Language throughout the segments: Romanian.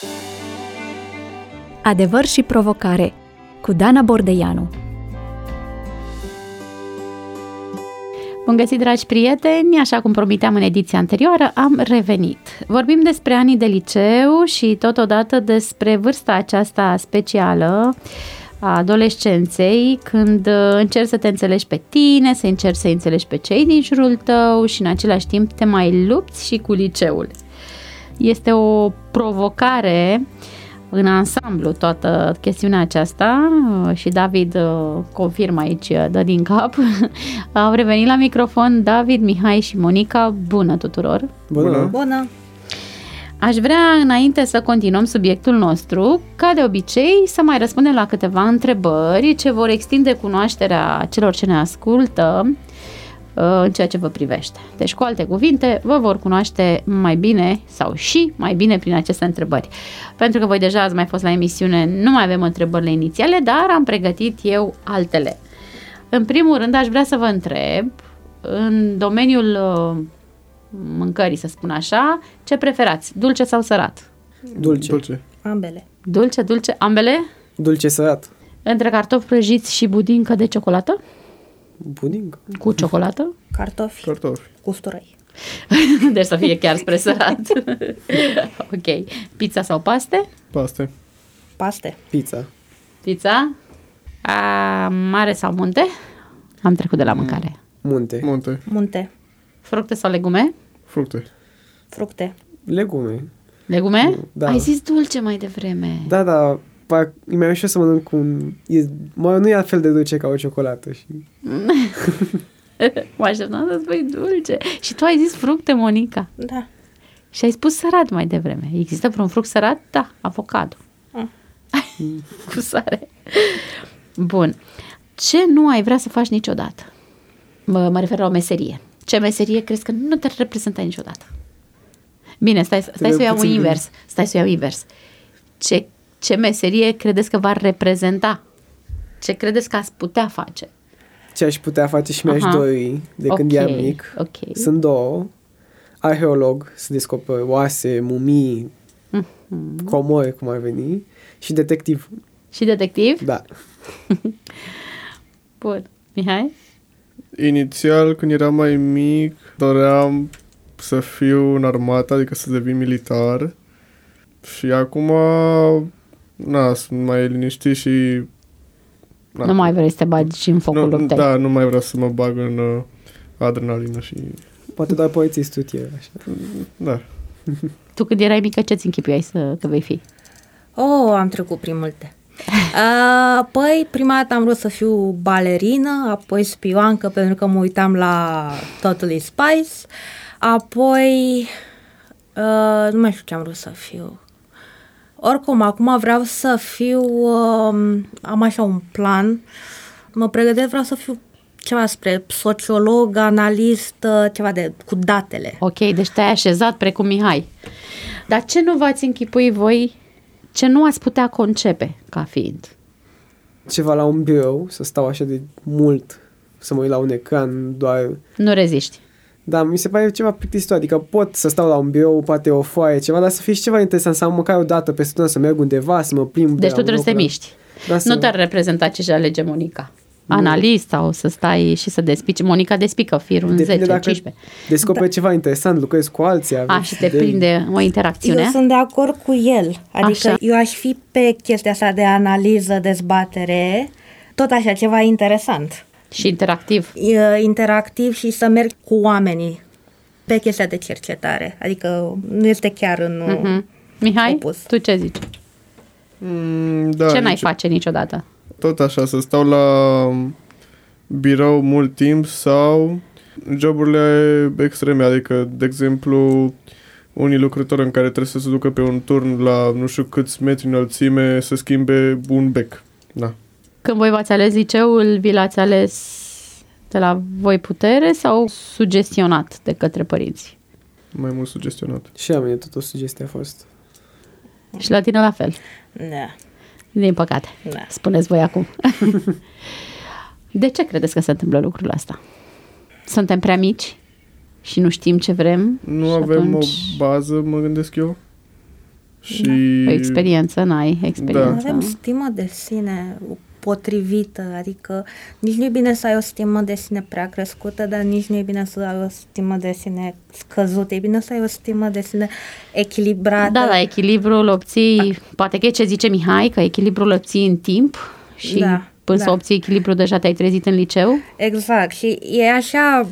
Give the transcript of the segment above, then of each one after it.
Adevăr și provocare cu Dana Bordeianu. Bun găsit, dragi prieteni! Așa cum promiteam în ediția anterioară, am revenit. Vorbim despre anii de liceu și totodată despre vârsta aceasta specială a adolescenței, când încerci să te înțelegi pe tine, să încerci să înțelegi pe cei din jurul tău și în același timp te mai lupți și cu liceul. Este o provocare în ansamblu toată chestiunea aceasta și David confirmă aici, dă din cap. Au revenit la microfon David, Mihai și Monica. Bună tuturor! Bună! Bună! Aș vrea, înainte să continuăm subiectul nostru, ca de obicei, să mai răspundem la câteva întrebări ce vor extinde cunoașterea celor ce ne ascultă în ceea ce vă privește. Deci, cu alte cuvinte, vă vor cunoaște mai bine sau și mai bine prin aceste întrebări. Pentru că voi deja ați mai fost la emisiune, nu mai avem întrebările inițiale, dar am pregătit eu altele. În primul rând, aș vrea să vă întreb, în domeniul mâncării, să spun așa, ce preferați? Dulce sau sărat? Dulce. Ambele. Dulce, ambele? Dulce sărat. Între cartofi prăjiți și budincă de ciocolată? Budincă. Cu ciocolată? Cartofi. Cu usturoi. Deci să fie chiar spre sărat. Ok. Pizza sau paste? Paste. Pizza? Mare sau munte? Am trecut de la mâncare. Munte. Fructe sau legume? Fructe. Legume? Da. Ai zis dulce mai devreme. Da. E mai ușor să mănânc cu un... nu e altfel de dulce ca o ciocolată. Și... Mă așteptam să spui dulce. Și tu ai zis fructe, Monica. Da. Și ai spus sărat mai devreme. Există vreun fruct sărat? Da, avocado. Cu sare. Bun. Ce nu ai vrea să faci niciodată? Mă refer la o meserie. Ce meserie crezi că nu te-ar reprezenta niciodată? Bine, stai să iau invers. Ce meserie credeți că v-ar reprezenta? Ce credeți că ați putea face? Ce aș putea face și mi-aș dori de când eram mic. Okay. Sunt două. Arheolog, să descoperă oase, mumii, comori, cum ar veni. Și detectiv. Și detectiv? Da. Bun. Mihai? Inițial, când eram mai mic, doream să fiu în armată, adică să devin militar. Și acum, sunt mai liniștit și... Nu mai vrei să te bagi în focul luptei. Da, nu mai vreau să mă bag în adrenalină și... Poate doar polițistul așa. Da. Tu când erai mică, ce-ți închipuiai că vei fi? Am trecut prin multe. Păi, prima dată am vrut să fiu balerină, apoi spioancă, pentru că mă uitam la Totally Spice, apoi nu mai știu ce am vrut să fiu. Oricum, acum vreau să fiu, am așa un plan, mă pregătesc, vreau să fiu ceva spre sociolog, analist, ceva cu datele. Ok, deci te-ai așezat precum Mihai. Dar ce nu v-ați închipui voi, ce nu ați putea concepe ca fiind? Ceva la un birou, să stau așa de mult, să mă uit la un ecran, doar... Nu reziști. Da, mi se pare ceva plictisitor, adică pot să stau la un birou, poate o foaie, ceva, dar să fie și ceva interesant, să am măcar o dată pe săptămână, să merg undeva, să mă plimb. Deci tu trebuie să te miști. Da, nu te-ar reprezenta ce-și alege Monica. Analist sau să stai și să despici. Monica despică firul în 10-15. Descoperi ceva interesant, lucrezi cu alții. Și te prinde o interacțiune. Eu sunt de acord cu el. Adică eu aș fi pe chestia asta de analiză, dezbatere, tot așa, ceva interesant. Și interactiv. Interactiv și să merg cu oamenii pe chestia de cercetare. Adică nu este chiar în Mihai, opus. tu ce zici? Ce n-ai face niciodată? Tot așa, să stau la birou mult timp sau joburile extreme, adică, de exemplu, unii lucrători în care trebuie să se ducă pe un turn la nu știu câți metri înălțime să schimbe un bec. Da. Când voi v-ați ales liceul, vi l-ați ales de la voi putere sau sugestionat de către părinți? Mai mult sugestionat. Și la mine tot o sugestie a fost. Și la tine la fel? Da. Din păcate. Da. Spuneți voi acum. De ce credeți că se întâmplă lucrul ăsta? Suntem prea mici și nu știm ce vrem? Nu avem o bază, mă gândesc eu. Și... O experiență, n-ai experiență. Nu avem stimă de sine potrivită, adică nici nu e bine să ai o stimă de sine prea crescută, dar nici nu e bine să ai o stimă de sine scăzută, e bine să ai o stimă de sine echilibrată. Da, echilibrul obții, poate că e ce zice Mihai, că echilibrul obții în timp și până să obții echilibrul deja te-ai trezit în liceu. Exact, și e așa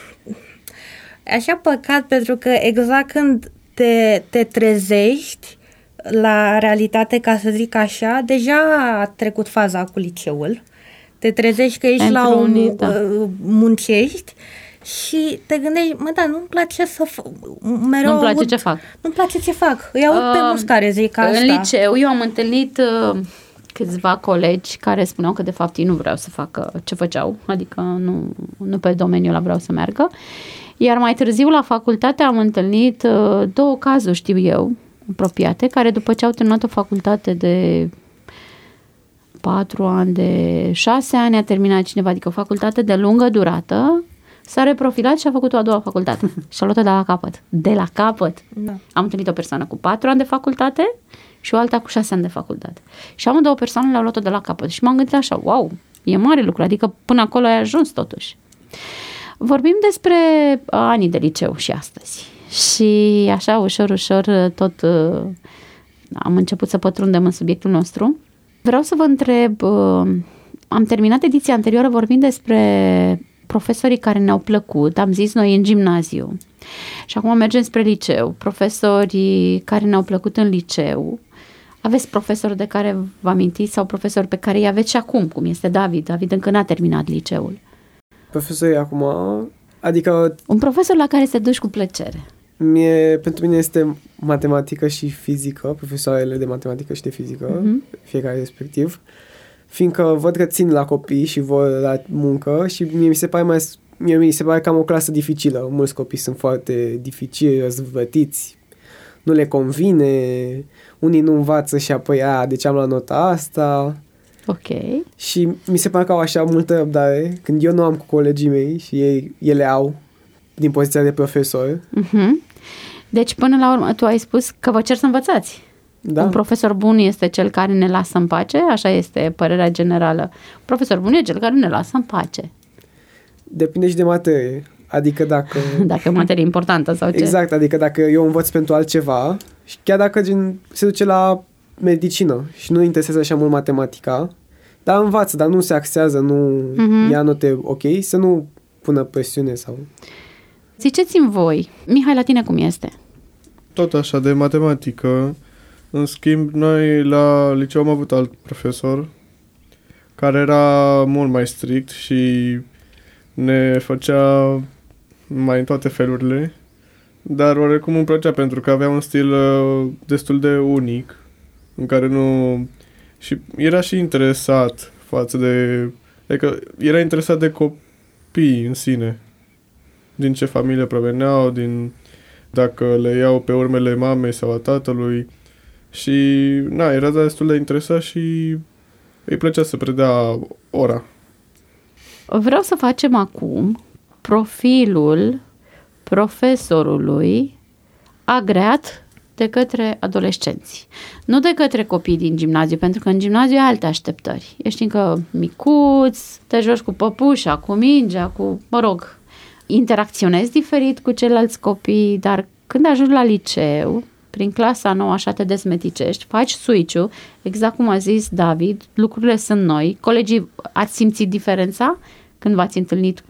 păcat, pentru că exact când te trezești la realitate, ca să zic așa, deja a trecut faza cu liceul. Te trezești că ești muncești și te gândești, nu-mi place să mereu nu-mi place ce fac. Nu-mi place ce fac. Îi aud pe mulți care zic asta. În liceu eu am întâlnit câțiva colegi care spuneau că de fapt ei nu vreau să facă ce făceau, adică nu pe domeniul ăla vreau să meargă. Iar mai târziu la facultate am întâlnit 2 cazuri, știu eu, apropiate, care după ce au terminat o facultate de 4 ani, de 6 ani a terminat cineva, adică o facultate de lungă durată, s-a reprofilat și a făcut o a doua facultate și a luat-o de la capăt. De la capăt. Da. Am întâlnit o persoană cu 4 ani de facultate și o alta cu 6 ani de facultate. Și amândouă persoane le-au luat-o de la capăt și m-am gândit așa, wow, e mare lucru, adică până acolo ai ajuns totuși. Vorbim despre anii de liceu și astăzi. Și așa, ușor, tot am început să pătrundem în subiectul nostru. Vreau să vă întreb, am terminat ediția anterioară vorbind despre profesorii care ne-au plăcut, am zis noi în gimnaziu. Și acum mergem spre liceu. Profesorii care ne-au plăcut în liceu. Aveți profesori de care vă amintiți sau profesori pe care îi aveți și acum, cum este David? David încă n-a terminat liceul. Profesorii acum, adică... Un profesor la care te duci cu plăcere. Pentru mine este matematică și fizică, profesoarele de matematică și de fizică, fiecare respectiv, fiindcă văd că țin la copii și vor la muncă și mie mi se pare că am o clasă dificilă. Mulți copii sunt foarte dificili, răzvătiți, nu le convine, unii nu învață și apoi de ce am luat nota asta. Ok. Și mi se pare că au așa multă răbdare când eu nu am cu colegii mei și ele au din poziția de profesor. Deci până la urmă tu ai spus că vă cer să învățați. Da. Un profesor bun este cel care ne lasă în pace, așa este părerea generală. Un profesor bun e cel care ne lasă în pace. Depinde și de materie. Adică dacă... Dacă e materie importantă sau ce? Exact, adică dacă eu învăț pentru altceva și chiar dacă se duce la medicină și nu interesează așa mult matematica, dar învață, dar nu se axează, nu ia note ok, să nu pună presiune sau... Ziceți-mi voi, Mihai, la tine cum este? Tot așa, de matematică. În schimb, noi la liceu am avut alt profesor care era mult mai strict și ne făcea mai în toate felurile, dar oricum îmi plăcea pentru că avea un stil destul de unic în care nu... și era și interesat față de... adică era interesat de copii în sine, din ce familie proveneau, dacă le iau pe urmele mamei sau a tatălui și era destul de interesat și îi plăcea să predea ora. Vreau să facem acum profilul profesorului agreat de către adolescenți. Nu de către copii din gimnaziu, pentru că în gimnaziu ai alte așteptări. Ești încă micuț, te joci cu păpușa, cu mingea, interacționezi diferit cu ceilalți copii, dar când ajungi la liceu, prin clasa nouă așa te dezmeticești, faci switch-ul, exact cum a zis David, lucrurile sunt noi. Colegii, ați simțit diferența când v-ați întâlnit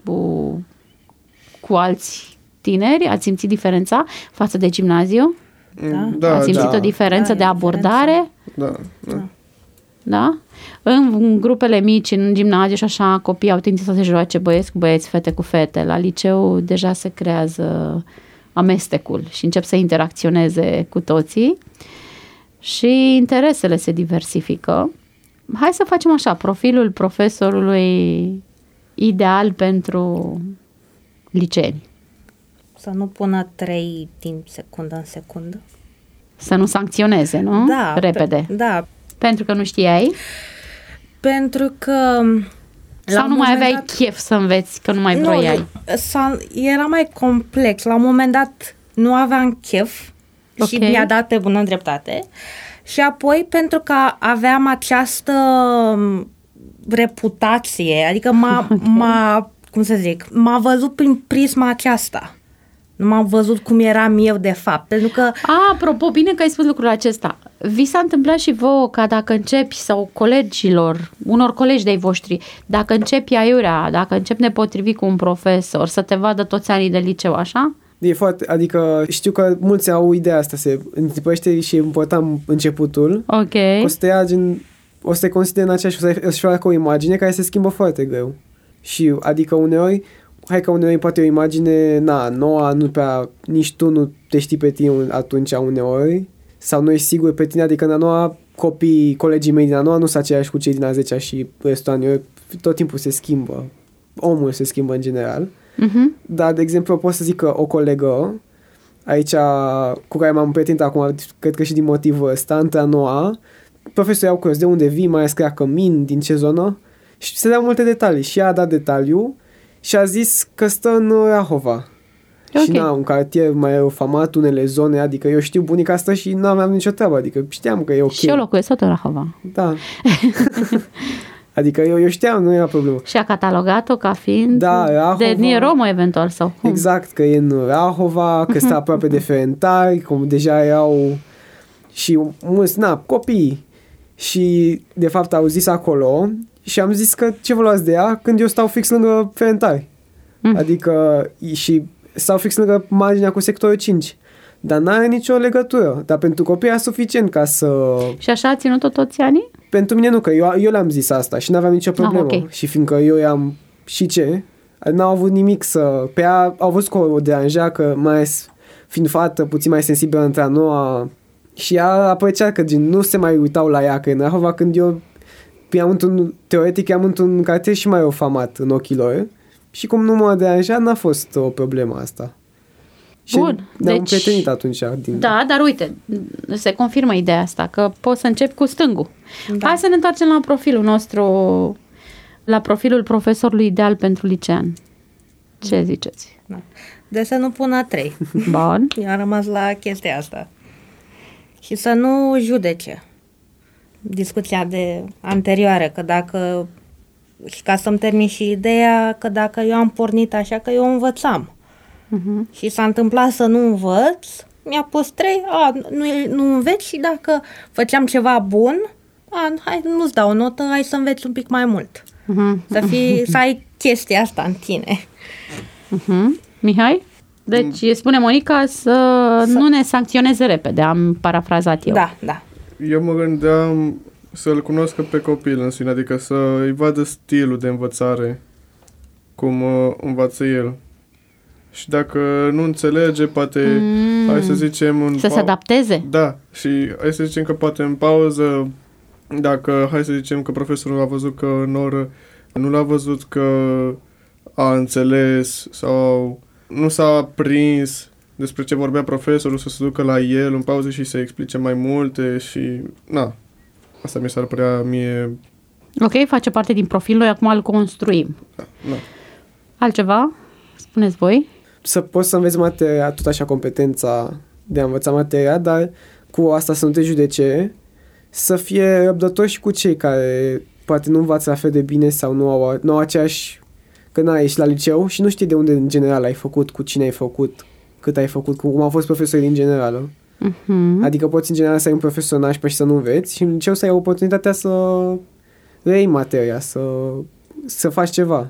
cu alți tineri? Ați simțit diferența față de gimnaziu? Da. Ați simțit o diferență de abordare? Da? În grupele mici, în gimnaziu și așa, copiii au tendința să se joace băieți cu băieți, fete cu fete. La liceu deja se creează amestecul și încep să interacționeze cu toții și interesele se diversifică. Hai să facem așa, profilul profesorului ideal pentru liceeni. Să nu pună 3 din secundă în secundă. Să nu sancționeze, nu? Da. Repede. Da. Pentru că nu știai? Pentru că... Sau nu mai aveai chef să înveți, că nu mai vroiai? Era mai complex. La un moment dat nu aveam chef și mi-a dat pe bună dreptate. Și apoi pentru că aveam această reputație, adică m-a văzut prin prisma aceasta. Nu m-am văzut cum eram eu de fapt, pentru că... Apropo, bine că ai spus lucrul acesta. Vi s-a întâmplat și vouă ca dacă începi, sau colegilor, unor colegi de-ai voștri, dacă începi aiurea, dacă începi nepotrivit cu un profesor, să te vadă toți anii de liceu, așa? E foarte, adică știu că mulți au ideea asta, se întipește și e important începutul. Ok. O să te consideri în aceeași, o să-și facă o imagine care se schimbă foarte greu. Și adică uneori poate o imagine, noua, nu prea, nici tu nu te știi pe tine atunci uneori, sau nu ești sigur pe tine, adică în a noua colegii mei din a noua nu sunt aceiași cu cei din a 10-a și restul anilor, tot timpul se schimbă, omul se schimbă în general, dar de exemplu pot să zic că o colegă aici cu care m-am prietenit acum, cred că și din motivul ăsta, între a noua, profesorii au curios de unde vii, mai scria cămin, din ce zonă, și se dau multe detalii și ea a dat detaliu și a zis că stă în Rahova. Okay. Și un cartier mai famat, unele zone, adică eu știu bunica asta și n-aveam nicio treabă, adică știam că e ok. Și eu locuiesc tot în Rahova. Da. Adică eu știam, nu era problemă. Și a catalogat-o ca fiind Rahova, de etnie romă eventual sau cum? Exact, că e în Rahova, că stă aproape de Ferentari, cum deja erau și mulți, copii. Și de fapt au zis acolo și am zis că ce vă luați de ea când eu stau fix lângă Ferentari. Adică și stau fix lângă marginea cu sectorul 5. Dar n-are nicio legătură. Dar pentru copii era suficient ca să... Și așa a ținut-o toți anii? Pentru mine nu, că eu le-am zis asta și n-aveam nicio problemă. Okay. Și fiindcă eu i-am... Și ce? N-au avut nimic să... Pe ea au văzut că o deranja, că mai fiind fată puțin mai sensibilă între a noua... Și ea apreciat că nu se mai uitau la ea, că în Rahova când eu teoretic i-am într-un cartier și mai ofamat în ochii lor. Și cum nu m-a deranjat, n-a fost o problemă asta. Și bun, ne-am prietenit atunci. Da, dar uite, se confirmă ideea asta, că poți să începi cu stângul. Da. Hai să ne întoarcem la profilul nostru, la profilul profesorului ideal pentru licean. Ce ziceți? Da. De să nu pună 3. Bun. Eu am rămas la chestia asta. Și să nu judece. Discuția de anterioară, că dacă... Și ca să-mi termin și ideea că dacă eu am pornit așa, că eu învățam. Și s-a întâmplat să nu învăț, mi-a pus 3, nu înveți și dacă făceam ceva bun, hai, nu-ți dau o notă, hai să înveți un pic mai mult. Să ai chestia asta în tine. Mihai? Deci spune Monica să nu ne sancționeze repede, am parafrazat eu. Da. Eu mă gândeam să-l cunoscă pe copil în sine, adică să-i vadă stilul de învățare, cum învață el. Și dacă nu înțelege, poate, hai să zicem... Să se adapteze? Da, și hai să zicem că poate în pauză, dacă, hai să zicem că profesorul a văzut că în oră nu l-a văzut că a înțeles sau nu s-a prins despre ce vorbea profesorul, să se ducă la el în pauză și să explice mai multe și, asta mi s-ar părea mie... Ok, face parte din profil, noi acum îl construim. Da. Altceva? Spuneți voi. Să poți să înveți materia, tot așa competența de a învăța materia, dar cu asta să nu te judece, să fie răbdător și cu cei care poate nu învață la fel de bine sau nu au aceeași... Că ești la liceu și nu știi de unde în general ai făcut, cu cine ai făcut, cât ai făcut, cum au fost profesorii în general. Adică poți în general să ai un profesor nașpa și să nu înveți și în liceu să ai oportunitatea să reiei materia, să faci ceva.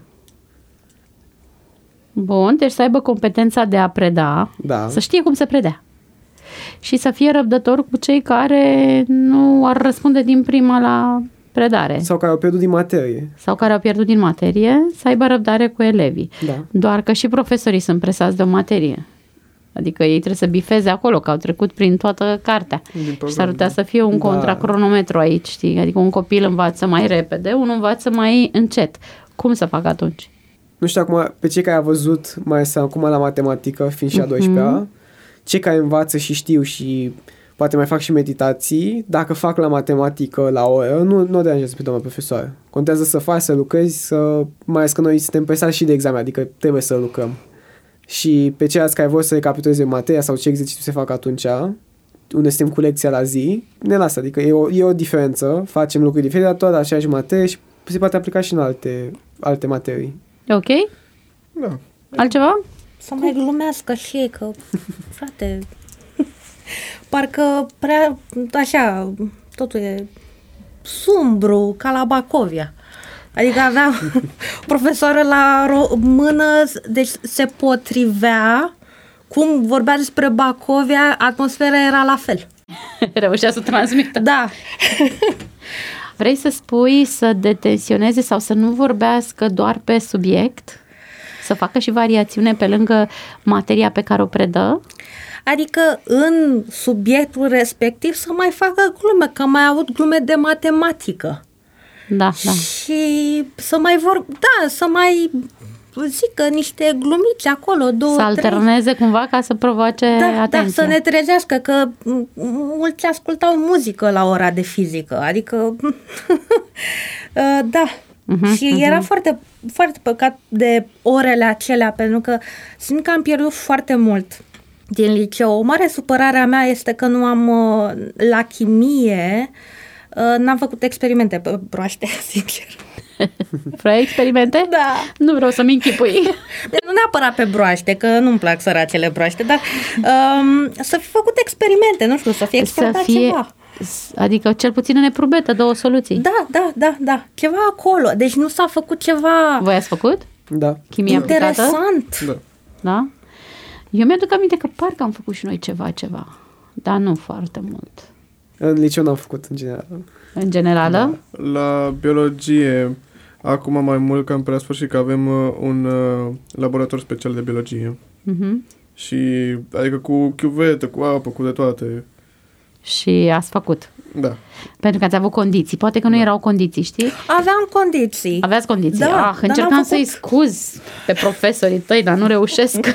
Bun, deci să aibă competența de a preda, să știe cum se predea. Și să fie răbdător cu cei care nu ar răspunde din prima la predare. Sau care au pierdut din materie. Să aibă răbdare cu elevii. Da. Doar că și profesorii sunt presați de o materie. Adică ei trebuie să bifeze acolo, că au trecut prin toată cartea. Și s-ar putea să fie un contracronometru aici, știi? Adică un copil învață mai repede, unul învață mai încet. Cum să fac atunci? Nu știu acum, pe cei care au văzut, mai este acum la matematică, fiind și a 12-a, cei care învață și știu și poate mai fac și meditații, dacă fac la matematică la oră, nu o deranjează pe doamna profesoară. Contează să faci, să lucrezi, mai ales că noi suntem presați și de examen, adică trebuie să lucrăm. Și pe ceilalți care vor să recapituleze materia sau ce exercițiu se fac atunci, unde suntem cu lecția la zi, ne lasă. Adică e o diferență, facem lucruri diferite, dar tot aceeași materie și se poate aplica și în alte materii. Ok? Da. Altceva? Să mai glumească și ei, că, frate, parcă prea, așa, totul e sumbru, ca la Bacovia. Adică aveam o profesoară la mână, deci se potrivea, cum vorbea despre Bacovia, atmosfera era la fel. Reușea să transmită. Da. Vrei să spui să detensioneze sau să nu vorbească doar pe subiect? Să facă și variațiune pe lângă materia pe care o predă? Adică în subiectul respectiv să mai facă glume, că mai aud glume de matematică. Da, da. Și să mai să mai zică niște glumițe acolo, două, să alterneze cumva ca să provoace atenția. Da, să ne trezească, că mulți ascultau muzică la ora de fizică, adică da. Și era foarte, foarte păcat de orele acelea, pentru că simt că am pierdut foarte mult din liceu. O mare supărare a mea este că nu am la chimie, n-am făcut experimente pe broaște, sincer. Vrei experimente? Da. Nu vreau să-mi închipui. Nu neapărat pe broaște, că nu-mi plac săracele broaște, dar să fi făcut experimente, nu știu, să fie experimentat ceva. Adică cel puțin în eprubetă, 2 soluții. Da, ceva acolo. Deci nu s-a făcut ceva... Voi ați făcut? Da. Chimie interesant. Aplicată? Da. Eu mi-aduc aminte că parcă am făcut și noi ceva, dar nu foarte mult. În liceu n-am făcut, în general. În generală? Da. La biologie, acum mai mult, cam pe la sfârșit, că avem un laborator special de biologie. Și, adică cu chiuvetă, cu apă, cu de toate. Și ați făcut. Da. Pentru că ați avut condiții. Poate că nu erau condiții, știi? Aveam condiții. Aveați condiții. Da, încercam să-i scuz pe profesorii tăi, dar nu reușesc.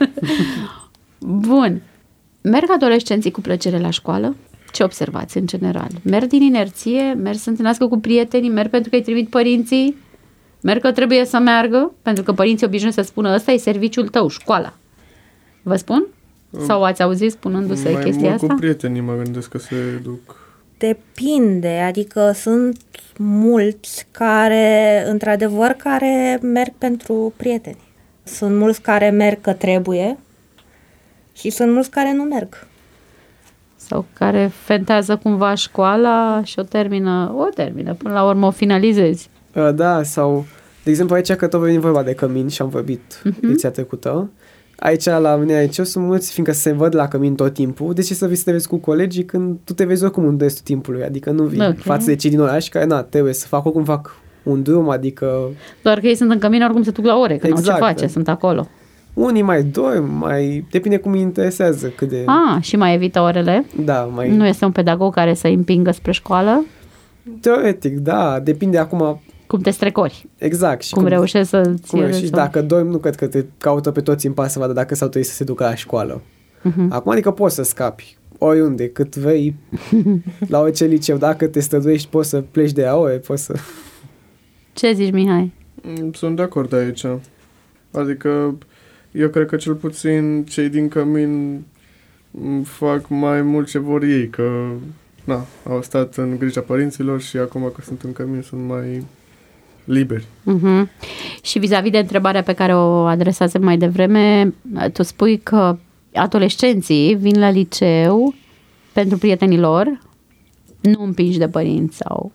Bun. Merg adolescenții cu plăcere la școală? Ce observați în general? Merg din inerție? Merg să întâlnească cu prietenii? Merg pentru că îi trimit părinții? Merg că trebuie să meargă? Pentru că părinții obișnuiesc să spună ăsta e serviciul tău, școala. Vă spun? Sau ați auzit spunându-se mai chestia mult asta? Cu prietenii mă gândesc că se duc. Depinde, adică sunt mulți care, într-adevăr, care merg pentru prieteni. Sunt mulți care merg că trebuie și sunt mulți care nu merg. Sau care fentează cumva școala și o termină, până la urmă o finalizezi. Da, sau, de exemplu, aici că tot vorbim vorba de cămin și am vorbit lecția trecută. Aici, la mine aici, sunt mulți, fiindcă se văd la cămin tot timpul, de ce să vii să te vezi cu colegii când tu te vezi oricum în restul timpului, adică nu vii față de cei din oraș care, trebuie să fac oricum fac un drum, adică... Doar că ei sunt în cămin, oricum se duc la ore, că exact, nu au ce face, sunt acolo. Unii mai dorm, depinde cum îi interesează, cât de... Și mai evită orele? Da, mai... Nu este un pedagog care să îi împingă spre școală? Teoretic, da, depinde acum... Cum te strecori. Exact. Și cum reușești să... Și dacă dormi, nu cred că te caută pe toți în pas să vadă dacă s-au trebuit să se ducă la școală. Acum, adică poți să scapi oriunde, cât vrei, la orice liceu. Dacă te străduiești, poți să pleci de ore, poți să... Ce zici, Mihai? Sunt de acord aici. Adică, eu cred că cel puțin cei din cămin fac mai mult ce vor ei, că au stat în grija părinților și acum că sunt în cămin sunt mai... liberi. Și vis-a-vis de întrebarea pe care o adresasem mai devreme, tu spui că adolescenții vin la liceu pentru prietenii lor, nu împingi de părinți sau...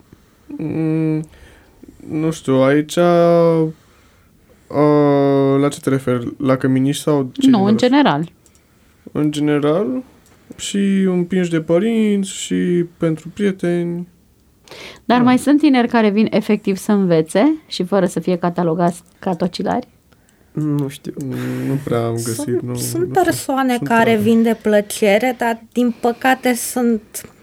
Nu știu, aici la ce te referi? La căminiști sau... Nu, în general. În general și împingi de părinți și pentru prieteni. Dar mai sunt tineri care vin efectiv să învețe și fără să fie catalogați ca tocilari? Nu știu. Nu prea am găsit. Sunt persoane care vin de plăcere, dar din păcate sunt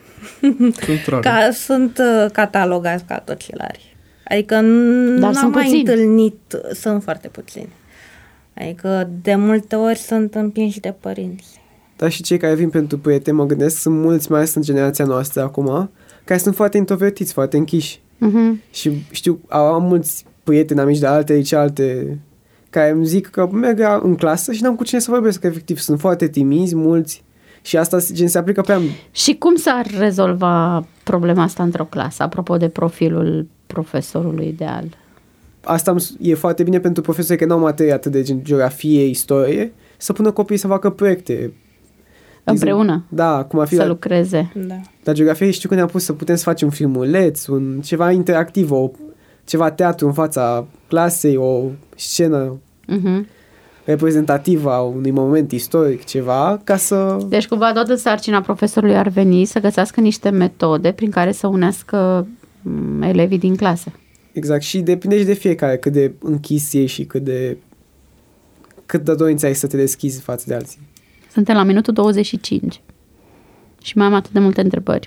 sunt catalogați ca tocilari. Adică n-am mai întâlnit, sunt foarte puțini. Adică de multe ori sunt împinși de părinți. Dar și cei care vin pentru prieteni, mă gândesc, sunt mulți, mai ales în generația noastră acum, care sunt foarte introvertiți, foarte închiși. Și știu, am mulți prieteni, amici de alte, care îmi zic că merg în clasă și n-am cu cine să vorbesc, că efectiv sunt foarte timizi, mulți, Și asta gen se aplică pe Și cum s-ar rezolva problema asta într-o clasă, apropo de profilul profesorului ideal? Asta e foarte bine pentru profesori că nu au materie atât de gen geografie, istorie, să pună copiii să facă proiecte. Împreună? Da, cum ar fi să lucreze. Da. La geografie știu că ne-am pus să putem să facem un filmuleț, ceva interactiv, ceva teatru în fața clasei, o scenă reprezentativă a unui moment istoric, ceva, ca să... Deci cumva toată sarcina profesorului ar veni să găsească niște metode prin care să unească elevii din clasă. Exact, și depinde și de fiecare, cât de închis e și cât de dorință ai să te deschizi față de alții. Suntem la minutul 25 și mai am atât de multe întrebări.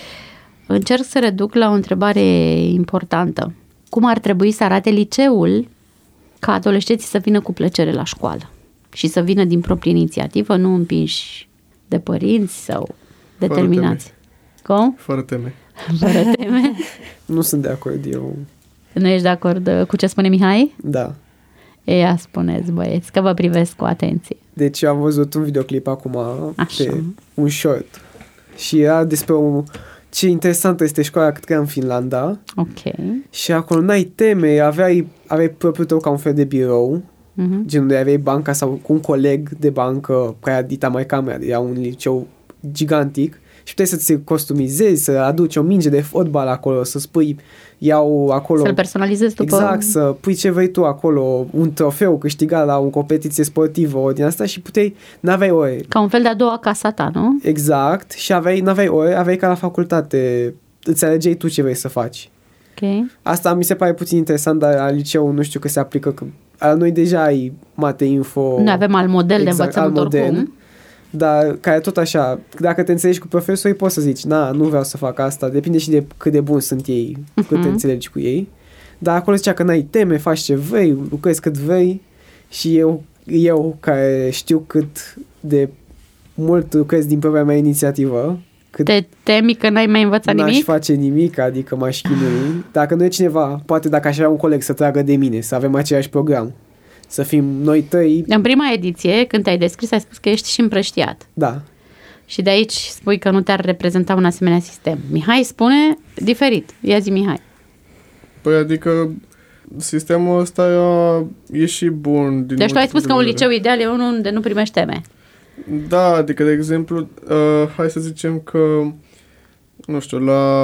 Încerc să reduc la o întrebare importantă. Cum ar trebui să arate liceul ca adolescenții să vină cu plăcere la școală și să vină din proprie inițiativă, nu împinși de părinți sau determinați? Cum? Fără teme. Fără teme? Nu sunt de acord, eu... Nu ești de acord cu ce spune Mihai? Da. Ia spuneți, băieți, că vă privesc cu atenție. Deci am văzut un videoclip acum Așa. pe un short și era despre ce interesantă este școala, cât că era în Finlanda. Ok. Și acolo n-ai teme, aveai propriul tău ca un fel de birou, gen unde aveai banca sau cu un coleg de bancă care era dita mai camera, era un liceu gigantic și puteai să-ți costumizezi, să aduci o minge de fotbal acolo, să spui, iau acolo... Să-l personalizezi după... Exact, să pui ce vrei tu acolo, un trofeu câștigat la o competiție sportivă, o din asta și n-aveai ore. Ca un fel de a doua casa ta, nu? Exact, și n-aveai ore, aveai ca la facultate, îți alegeai tu ce vrei să faci. Ok. Asta mi se pare puțin interesant, dar la liceu nu știu că se aplică, că la noi deja ai mate info. Noi avem alt model de învățământ oricum. Dar care tot așa, dacă te înțelegi cu profesorii, poți să zici, nu vreau să fac asta, depinde și de cât de buni sunt ei, cât te înțelegi cu ei. Dar acolo zicea că n-ai teme, faci ce vrei, lucrezi cât vrei și eu care știu cât de mult lucrez din propria mea inițiativă, cât te temi că n-ai mai învățat nimic? N-aș face nimic, adică m-aș chinui. Dacă nu e cineva, poate dacă aș avea un coleg să tragă de mine, să avem același program, să fim noi trei. În prima ediție, când te-ai descris, ai spus că ești și împrăștiat. Da. Și de aici spui că nu te-ar reprezenta un asemenea sistem. Mihai spune diferit. Ia zi, Mihai. Păi adică sistemul ăsta e și bun. Deci tu ai spus că un liceu ideal e unul unde nu primești teme. Da, adică de exemplu, hai să zicem că nu știu,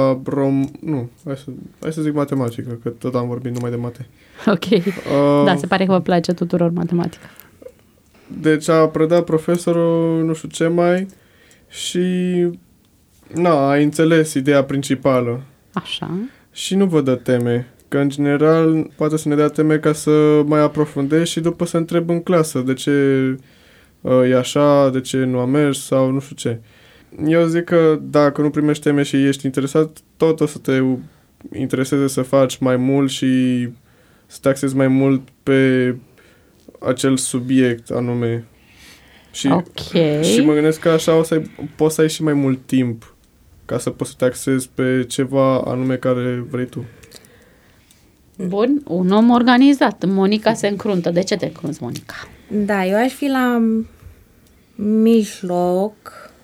hai să zic matematică, că tot am vorbit numai de mate. Ok. Da, se pare că vă place tuturor matematica. Deci a predat profesorul nu știu ce mai și a înțeles ideea principală. Așa. Și nu vă dă teme. Că în general poate să ne dea teme ca să mai aprofundez și după să întreb în clasă de ce e așa, de ce nu a mers sau nu știu ce. Eu zic că dacă nu primești teme și ești interesat, tot o să te intereseze să faci mai mult și să te axezi mai mult pe acel subiect anume. Și mă gândesc că așa poți să ai și mai mult timp ca să poți să te axezi pe ceva anume care vrei tu. Bun, un om organizat. Monica se încruntă. De ce te încrunți, Monica? Da, eu aș fi la mijloc,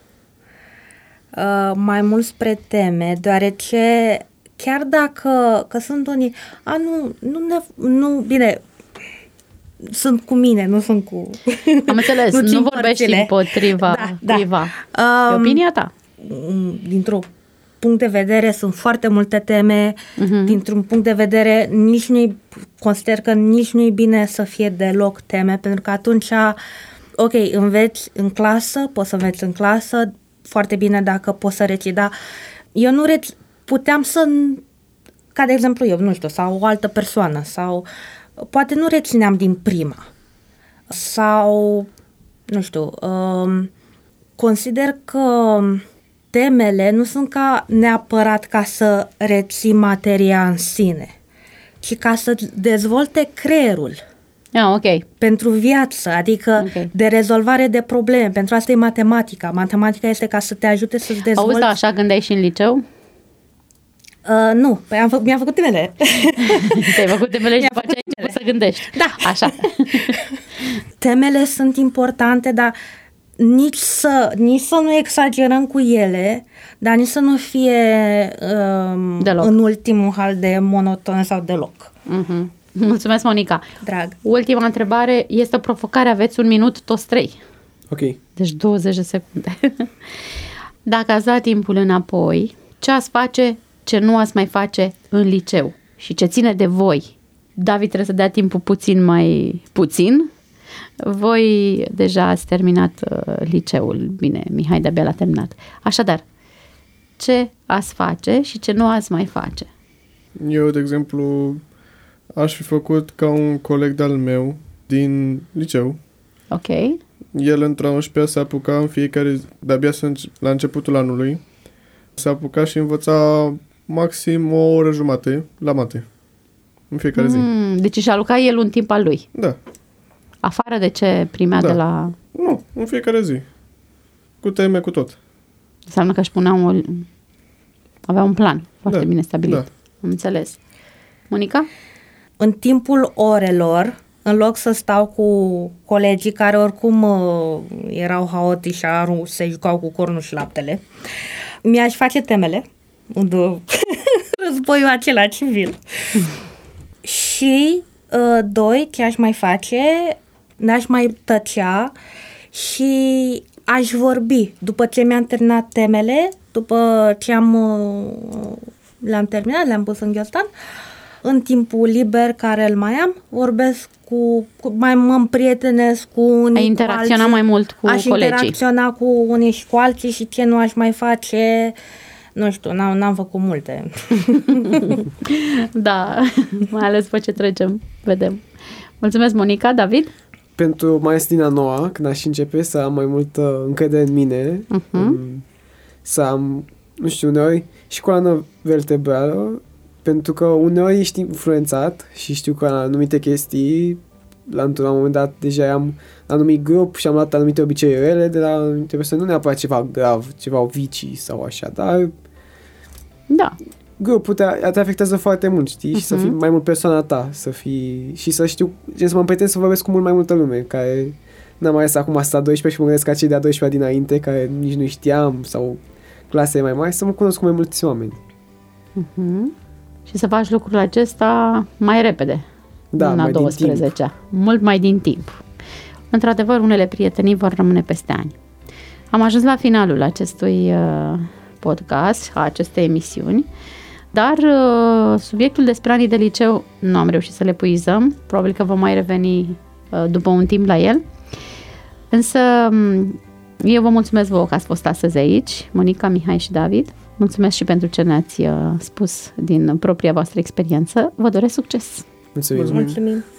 mai mult spre teme, deoarece chiar dacă că sunt unii, nu, bine, sunt cu mine, nu sunt cu... Am înțeles, nu vorbești împotriva cuiva. E opinia ta. Dintr-un punct de vedere sunt foarte multe teme, dintr-un punct de vedere consider că nici nu e bine să fie deloc teme, pentru că atunci, ok, înveți în clasă, poți să înveți în clasă, foarte bine dacă poți să reții, dar eu nu puteam să, ca de exemplu eu, nu știu, sau o altă persoană, sau poate nu rețineam din prima, sau, nu știu, consider că temele nu sunt neapărat ca să reții materia în sine, ci ca să dezvolte creierul. Ok. Pentru viață, adică de rezolvare de probleme. Pentru asta e matematica. Matematica este ca să te ajute să-ți dezvolți... Auzi, așa gândeai și în liceu? Nu, păi mi-am făcut temele. Te-ai făcut temele și după aceea ai început să gândești. Da. Așa. Temele sunt importante, dar nici să nu exagerăm cu ele, dar nici să nu fie în ultimul hal de monoton sau deloc. Uh-huh. Mulțumesc, Monica. Drag. Ultima întrebare este o provocare. Aveți 1 minut toți 3. Ok. Deci 20 de secunde. Dacă ați dat timpul înapoi, ce ați face, ce nu ați mai face în liceu? Și ce ține de voi? David trebuie să dea timpul puțin. Voi deja ați terminat liceul. Bine, Mihai de-abia l-a terminat. Așadar, ce ați face și ce nu ați mai face? Eu, de exemplu, aș fi făcut ca un coleg de-al meu din liceu. Ok. El într-a 11-a se apuca în fiecare zi, de-abia la începutul anului, se apuca și învăța maxim o oră jumate la mate. În fiecare zi. Deci și-a lucrat el un timp al lui. Da. Afară de ce primea de la... Nu, în fiecare zi. Cu teme, cu tot. Înseamnă că își avea un plan foarte bine stabilit. Da. Am înțeles. Monica? În timpul orelor, în loc să stau cu colegii care oricum erau haotici și se jucau cu cornul și laptele, mi-aș face temele, războiul acela civil. Și, 2, ce aș mai face, n-aș mai tăcea și aș vorbi. După ce mi-am terminat temele, după ce le-am terminat, le-am pus în ghiostan, în timpul liber care îl mai am, vorbesc mă împrietenesc cu unii. Ai interacționa mai mult cu colegii. Aș interacționa cu unii și cu alții și ce nu aș mai face, nu știu, n-am făcut multe. Da, mai ales după ce trecem, vedem. Mulțumesc, Monica. David? Pentru mai ales din a noua, când aș începe să am mai multă încredere în mine, să am, nu știu, uneori și coloană vertebrală, pentru că uneori ești influențat și știu că la anumite chestii, la un moment dat deja am anumit grup și am luat anumite obiceiuri rele de la anumite persoane, nu neapărat ceva grav, ceva vicii sau așa, dar da. Grupul te afectează foarte mult, știi? Și să fii mai mult persoana ta, să fii și să știu, să mă împrieten să vorbesc cu mult mai multă lume, care n-am mai ales acum asta 12 și mă gândesc ca cei de-a 12-a dinainte, care nici nu știam, sau clase mai mari, să mă cunosc cu mai mulți oameni. Și să faci lucrul acesta mai repede. Da, în a 12-a. Mult mai din timp. Într-adevăr, unele prietenii vor rămâne peste ani. Am ajuns la finalul acestui podcast, a acestei emisiuni, dar subiectul despre anii de liceu nu am reușit să le epuizăm. Probabil că vom mai reveni după un timp la el. Însă eu vă mulțumesc vouă că ați fost astăzi aici, Monica, Mihai și David. Mulțumesc și pentru ce ne-ați spus din propria voastră experiență. Vă doresc succes! Mulțumim! Mulțumim.